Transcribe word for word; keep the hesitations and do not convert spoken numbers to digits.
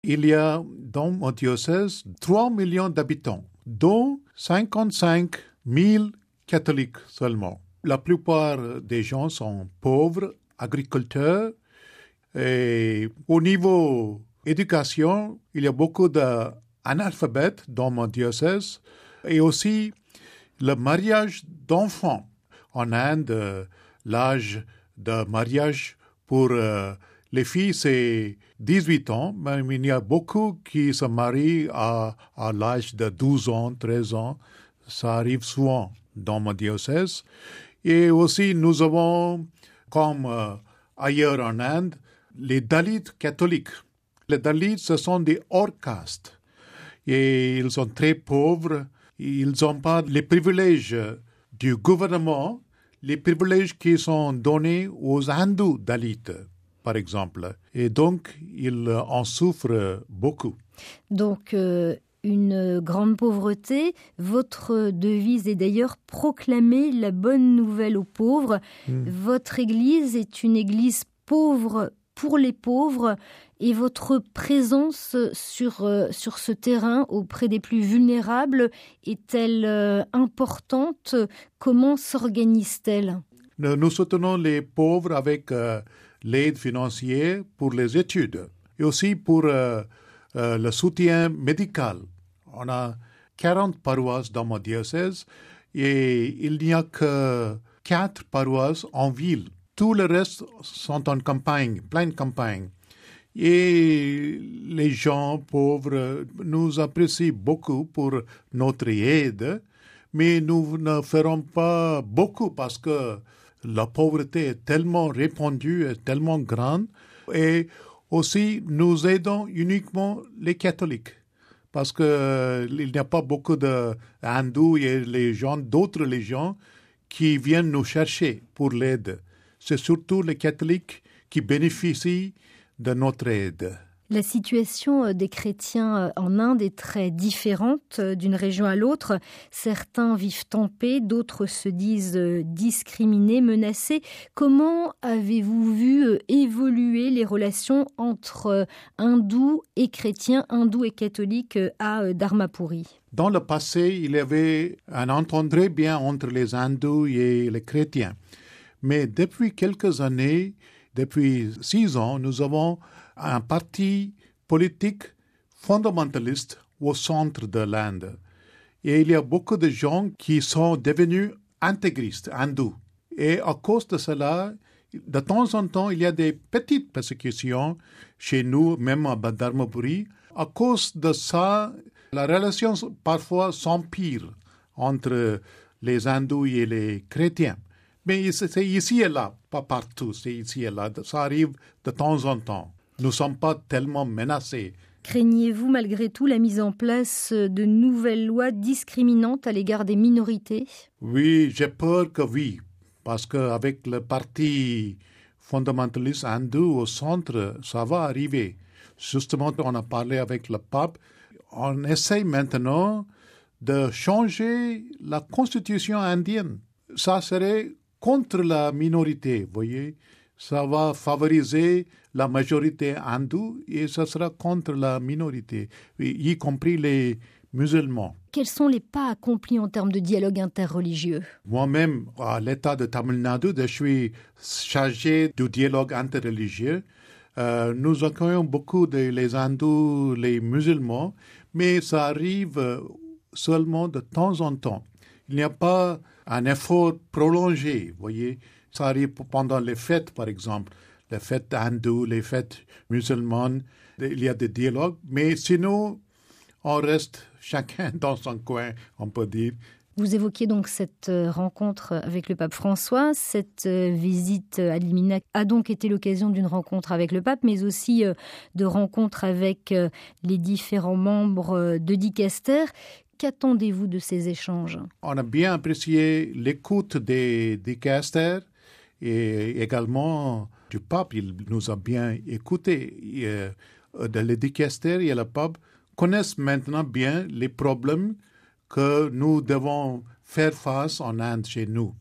Il y a dans mon diocèse trois millions d'habitants, dont cinquante-cinq mille catholiques seulement. La plupart des gens sont pauvres, agriculteurs, et au niveau éducation, il y a beaucoup d'analphabètes dans mon diocèse et aussi le mariage d'enfants. En Inde, l'âge de mariage pour euh, les filles, c'est dix-huit ans, mais il y a beaucoup qui se marient à, à l'âge de douze ans, treize ans. Ça arrive souvent dans mon diocèse. Et aussi, nous avons, comme euh, ailleurs en Inde, les Dalits catholiques. Les Dalits, ce sont des hors-castes. Et ils sont très pauvres. Ils n'ont pas les privilèges du gouvernement, les privilèges qui sont donnés aux hindous Dalits, par exemple. Et donc, ils en souffrent beaucoup. Donc, euh, une grande pauvreté. Votre devise est d'ailleurs proclamer la bonne nouvelle aux pauvres. Mmh. Votre église est une église pauvre pour les pauvres et votre présence sur, euh, sur ce terrain auprès des plus vulnérables est-elle euh, importante? Comment s'organise-t-elle? Nous, nous soutenons les pauvres avec euh, l'aide financière pour les études et aussi pour euh, euh, le soutien médical. On a quarante paroisses dans mon diocèse et il n'y a que quatre paroisses en ville. Tout le reste sont en campagne, pleine campagne. Et les gens pauvres nous apprécient beaucoup pour notre aide, mais nous ne ferons pas beaucoup parce que la pauvreté est tellement répandue, est tellement grande. Et aussi, nous aidons uniquement les catholiques parce qu'il euh, n'y a pas beaucoup de hindous et les gens d'autres religions qui viennent nous chercher pour l'aide. C'est surtout les catholiques qui bénéficient de notre aide. La situation des chrétiens en Inde est très différente d'une région à l'autre. Certains vivent en paix, d'autres se disent discriminés, menacés. Comment avez-vous vu évoluer les relations entre hindous et chrétiens, hindous et catholiques à Dharmapuri? Dans le passé, il y avait un entente très bien entre les hindous et les chrétiens. Mais depuis quelques années, depuis six ans, nous avons un parti politique fondamentaliste au centre de l'Inde. Et il y a beaucoup de gens qui sont devenus intégristes, hindous. Et à cause de cela, de temps en temps, il y a des petites persécutions chez nous, même à Dharmapuri. À cause de ça, la relation parfois s'empire entre les hindous et les chrétiens. Mais c'est ici et là, pas partout, c'est ici et là. Ça arrive de temps en temps. Nous ne sommes pas tellement menacés. Craignez-vous malgré tout la mise en place de nouvelles lois discriminantes à l'égard des minorités? Oui, j'ai peur que oui, parce qu'avec le parti fondamentaliste hindou au centre, ça va arriver. Justement, on a parlé avec le pape. On essaie maintenant de changer la constitution indienne. Ça serait contre la minorité, vous voyez. Ça va favoriser la majorité hindoue et ça sera contre la minorité, y compris les musulmans. Quels sont les pas accomplis en termes de dialogue interreligieux? Moi-même, à l'État de Tamil Nadu, je suis chargé du dialogue interreligieux. Euh, nous accueillons beaucoup de les hindous, les musulmans, mais ça arrive seulement de temps en temps. Il n'y a pas un effort prolongé, vous voyez. Ça arrive pendant les fêtes, par exemple, les fêtes hindoues, les fêtes musulmanes. Il y a des dialogues, mais sinon, on reste chacun dans son coin, on peut dire. Vous évoquiez donc cette rencontre avec le pape François. Cette visite à Limina a donc été l'occasion d'une rencontre avec le pape, mais aussi de rencontres avec les différents membres de Dicaster. Qu'attendez-vous de ces échanges? On a bien apprécié l'écoute des Dicaster et également du pape. Il nous a bien écoutés. Les Dicaster et le pape connaissent maintenant bien les problèmes que nous devons faire face en Inde chez nous.